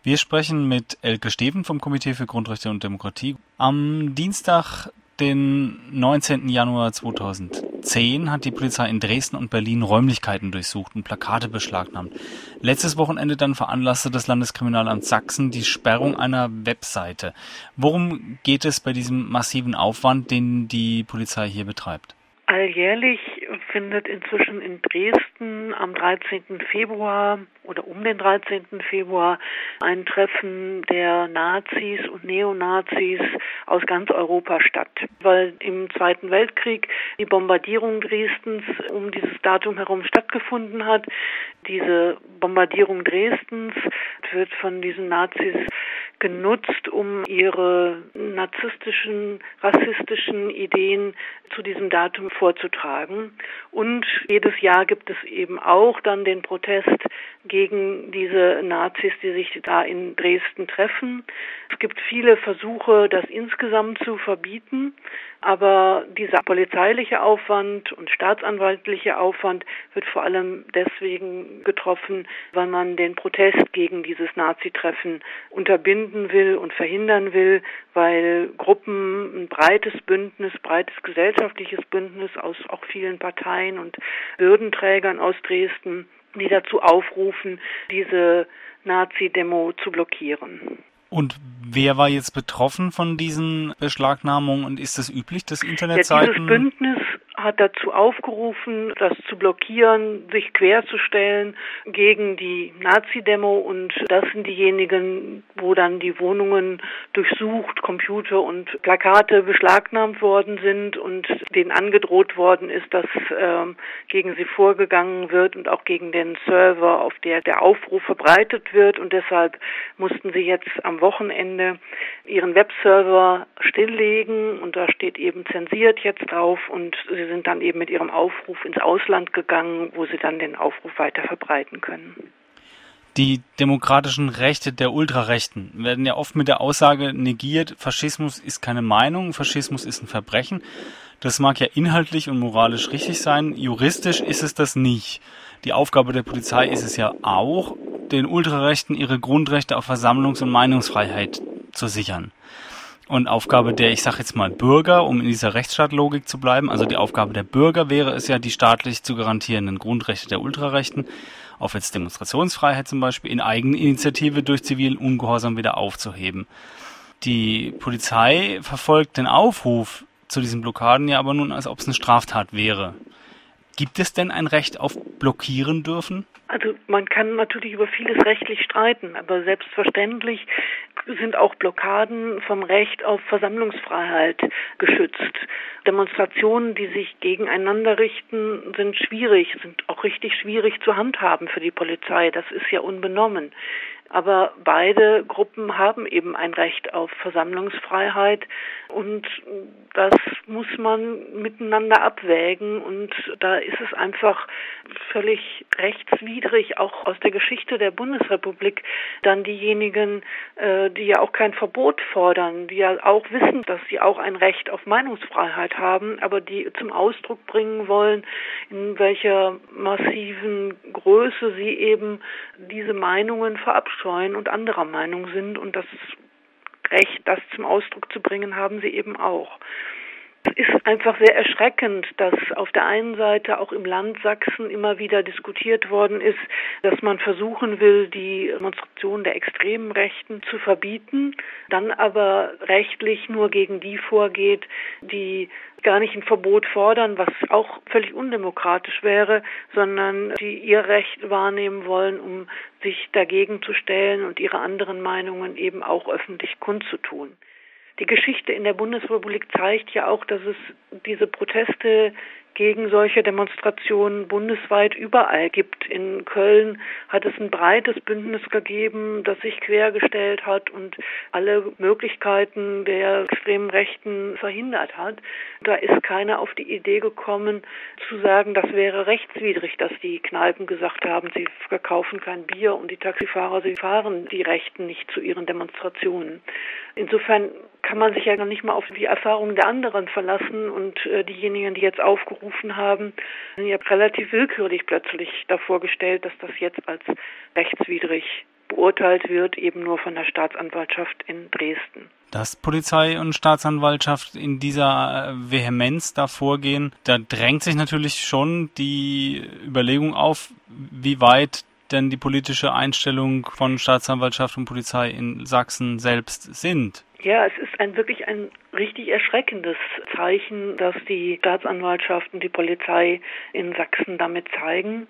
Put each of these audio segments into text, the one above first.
Wir sprechen mit Elke Steven vom Komitee für Grundrechte und Demokratie. Am Dienstag, den 19. Januar 2010, hat die Polizei in Dresden und Berlin Räumlichkeiten durchsucht und Plakate beschlagnahmt. Letztes Wochenende dann veranlasste das Landeskriminalamt Sachsen die Sperrung einer Webseite. Worum geht es bei diesem massiven Aufwand, den die Polizei hier betreibt? Alljährlich findet inzwischen in Dresden am 13. Februar oder um den 13. Februar ein Treffen der Nazis und Neonazis aus ganz Europa statt, weil im Zweiten Weltkrieg die Bombardierung Dresdens um dieses Datum herum stattgefunden hat. Diese Bombardierung Dresdens wird von diesen Nazis genutzt, um ihre narzisstischen, rassistischen Ideen zu diesem Datum vorzutragen. Und jedes Jahr gibt es eben auch dann den Protest gegen diese Nazis, die sich da in Dresden treffen. Es gibt viele Versuche, das insgesamt zu verbieten, aber dieser polizeiliche Aufwand und staatsanwaltliche Aufwand wird vor allem deswegen getroffen, weil man den Protest gegen dieses Nazi-Treffen unterbinden will und verhindern will, weil Gruppen ein breites gesellschaftliches Bündnis aus auch vielen Parteien und Würdenträgern aus Dresden, die dazu aufrufen, diese Nazi-Demo zu blockieren. Und wer war jetzt betroffen von diesen Beschlagnahmungen und ist das üblich, dass Internetseiten? Dieses Bündnis hat dazu aufgerufen, das zu blockieren, sich querzustellen gegen die Nazi-Demo, und das sind diejenigen, wo dann die Wohnungen durchsucht, Computer und Plakate beschlagnahmt worden sind und denen angedroht worden ist, dass gegen sie vorgegangen wird und auch gegen den Server, auf der Aufruf verbreitet wird, und deshalb mussten sie jetzt am Wochenende ihren Webserver stilllegen und da steht eben zensiert jetzt drauf, und sie sind dann eben mit ihrem Aufruf ins Ausland gegangen, wo sie dann den Aufruf weiter verbreiten können. Die demokratischen Rechte der Ultrarechten werden ja oft mit der Aussage negiert, Faschismus ist keine Meinung, Faschismus ist ein Verbrechen. Das mag ja inhaltlich und moralisch richtig sein, juristisch ist es das nicht. Die Aufgabe der Polizei ist es ja auch, den Ultrarechten ihre Grundrechte auf Versammlungs- und Meinungsfreiheit zu sichern. Und Aufgabe der, ich sage jetzt mal Bürger, um in dieser Rechtsstaatlogik zu bleiben, also die Aufgabe der Bürger wäre es ja, die staatlich zu garantierenden Grundrechte der Ultrarechten, auf jetzt Demonstrationsfreiheit zum Beispiel, in Eigeninitiative durch zivilen Ungehorsam wieder aufzuheben. Die Polizei verfolgt den Aufruf zu diesen Blockaden ja aber nun, als ob es eine Straftat wäre. Gibt es denn ein Recht auf Blockieren dürfen? Also man kann natürlich über vieles rechtlich streiten, aber selbstverständlich sind auch Blockaden vom Recht auf Versammlungsfreiheit geschützt. Demonstrationen, die sich gegeneinander richten, sind auch richtig schwierig zu handhaben für die Polizei. Das ist ja unbenommen. Aber beide Gruppen haben eben ein Recht auf Versammlungsfreiheit, und das muss man miteinander abwägen, und da ist es einfach völlig rechtswidrig, auch aus der Geschichte der Bundesrepublik, dann diejenigen, die ja auch kein Verbot fordern, die ja auch wissen, dass sie auch ein Recht auf Meinungsfreiheit haben, aber die zum Ausdruck bringen wollen, in welcher massiven Größe sie eben diese Meinungen verabscheuen und anderer Meinung sind, und das Recht, das zum Ausdruck zu bringen, haben sie eben auch. Es ist einfach sehr erschreckend, dass auf der einen Seite auch im Land Sachsen immer wieder diskutiert worden ist, dass man versuchen will, die Demonstration der extremen Rechten zu verbieten, dann aber rechtlich nur gegen die vorgeht, die gar nicht ein Verbot fordern, was auch völlig undemokratisch wäre, sondern die ihr Recht wahrnehmen wollen, um sich dagegen zu stellen und ihre anderen Meinungen eben auch öffentlich kundzutun. Die Geschichte in der Bundesrepublik zeigt ja auch, dass es diese Proteste gegen solche Demonstrationen bundesweit überall gibt. In Köln hat es ein breites Bündnis gegeben, das sich quergestellt hat und alle Möglichkeiten der extremen Rechten verhindert hat. Da ist keiner auf die Idee gekommen, zu sagen, das wäre rechtswidrig, dass die Kneipen gesagt haben, sie verkaufen kein Bier, und die Taxifahrer, sie fahren die Rechten nicht zu ihren Demonstrationen. Insofern kann man sich ja noch nicht mal auf die Erfahrungen der anderen verlassen, und diejenigen, die jetzt aufgerufen haben, sind ja relativ willkürlich plötzlich davor gestellt, dass das jetzt als rechtswidrig beurteilt wird, eben nur von der Staatsanwaltschaft in Dresden. Dass Polizei und Staatsanwaltschaft in dieser Vehemenz da vorgehen, da drängt sich natürlich schon die Überlegung auf, wie weit denn die politische Einstellung von Staatsanwaltschaft und Polizei in Sachsen selbst sind. Ja, es ist wirklich ein richtig erschreckendes Zeichen, dass die Staatsanwaltschaft und die Polizei in Sachsen damit zeigen.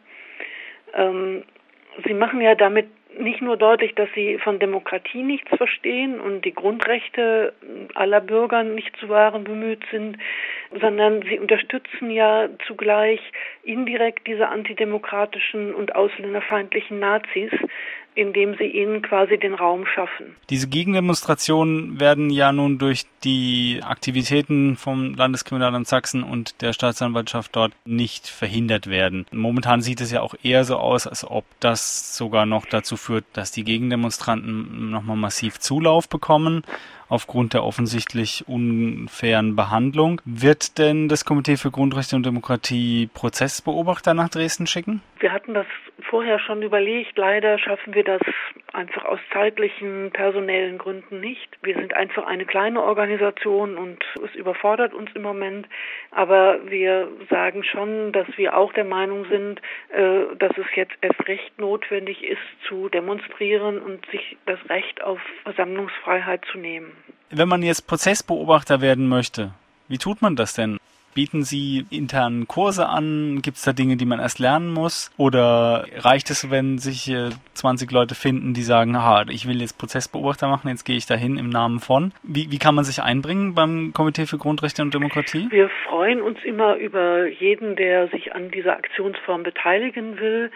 Sie machen ja damit nicht nur deutlich, dass sie von Demokratie nichts verstehen und die Grundrechte aller Bürger nicht zu wahren bemüht sind, sondern sie unterstützen ja zugleich indirekt diese antidemokratischen und ausländerfeindlichen Nazis, indem sie ihnen quasi den Raum schaffen. Diese Gegendemonstrationen werden ja nun durch die Aktivitäten vom Landeskriminalamt Sachsen und der Staatsanwaltschaft dort nicht verhindert werden. Momentan sieht es ja auch eher so aus, als ob das sogar noch dazu führt, dass die Gegendemonstranten nochmal massiv Zulauf bekommen, aufgrund der offensichtlich unfairen Behandlung. Wird denn das Komitee für Grundrechte und Demokratie Prozessbeobachter nach Dresden schicken? Wir hatten das vorher schon überlegt. Leider schaffen wir das einfach aus zeitlichen, personellen Gründen nicht. Wir sind einfach eine kleine Organisation und es überfordert uns im Moment. Aber wir sagen schon, dass wir auch der Meinung sind, dass es jetzt erst recht notwendig ist, zu demonstrieren und sich das Recht auf Versammlungsfreiheit zu nehmen. Wenn man jetzt Prozessbeobachter werden möchte, wie tut man das denn? Bieten Sie interne Kurse an? Gibt es da Dinge, die man erst lernen muss? Oder reicht es, wenn sich 20 Leute finden, die sagen, ich will jetzt Prozessbeobachter machen, jetzt gehe ich dahin im Namen von? Wie kann man sich einbringen beim Komitee für Grundrechte und Demokratie? Wir freuen uns immer über jeden, der sich an dieser Aktionsform beteiligen will.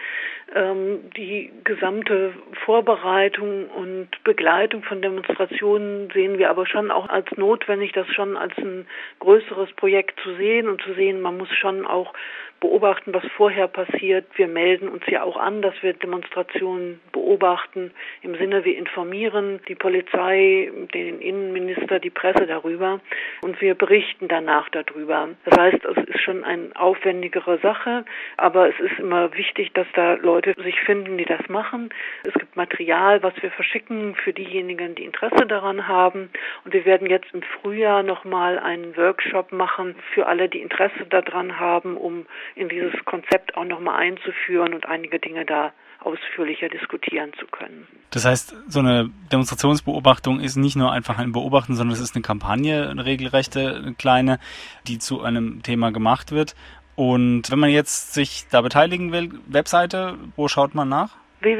Die gesamte Vorbereitung und Begleitung von Demonstrationen sehen wir aber schon auch als notwendig, das schon als ein größeres Projekt zu sehen und zu sehen, man muss schon auch beobachten, was vorher passiert. Wir melden uns ja auch an, dass wir Demonstrationen beobachten. Im Sinne, wir informieren die Polizei, den Innenminister, die Presse darüber und wir berichten danach darüber. Das heißt, es ist schon eine aufwendigere Sache, aber es ist immer wichtig, dass da Leute sich finden, die das machen. Es gibt Material, was wir verschicken für diejenigen, die Interesse daran haben. Und wir werden jetzt im Frühjahr nochmal einen Workshop machen für alle, die Interesse daran haben, um in dieses Konzept auch nochmal einzuführen und einige Dinge da ausführlicher diskutieren zu können. Das heißt, so eine Demonstrationsbeobachtung ist nicht nur einfach ein Beobachten, sondern es ist eine Kampagne, eine regelrechte, eine kleine, die zu einem Thema gemacht wird. Und wenn man jetzt sich da beteiligen will, Webseite, wo schaut man nach?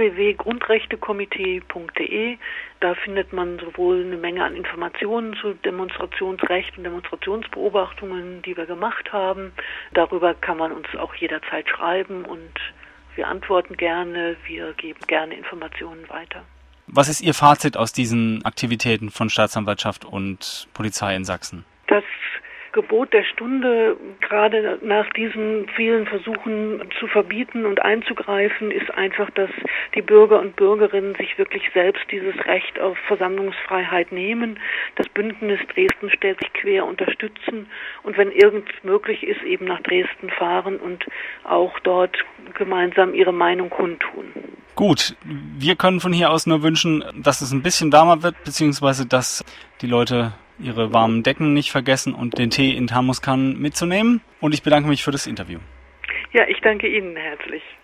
www.grundrechtekomitee.de. Da findet man sowohl eine Menge an Informationen zu Demonstrationsrecht und Demonstrationsbeobachtungen, die wir gemacht haben. Darüber kann man uns auch jederzeit schreiben und wir antworten gerne, wir geben gerne Informationen weiter. Was ist Ihr Fazit aus diesen Aktivitäten von Staatsanwaltschaft und Polizei in Sachsen? Das Gebot der Stunde, gerade nach diesen vielen Versuchen zu verbieten und einzugreifen, ist einfach, dass die Bürger und Bürgerinnen sich wirklich selbst dieses Recht auf Versammlungsfreiheit nehmen. Das Bündnis Dresden stellt sich quer unterstützen und wenn irgend möglich ist, eben nach Dresden fahren und auch dort gemeinsam ihre Meinung kundtun. Gut, wir können von hier aus nur wünschen, dass es ein bisschen wärmer wird, beziehungsweise dass die Leute ihre warmen Decken nicht vergessen und den Tee in Thermoskannen mitzunehmen. Und ich bedanke mich für das Interview. Ja, ich danke Ihnen herzlich.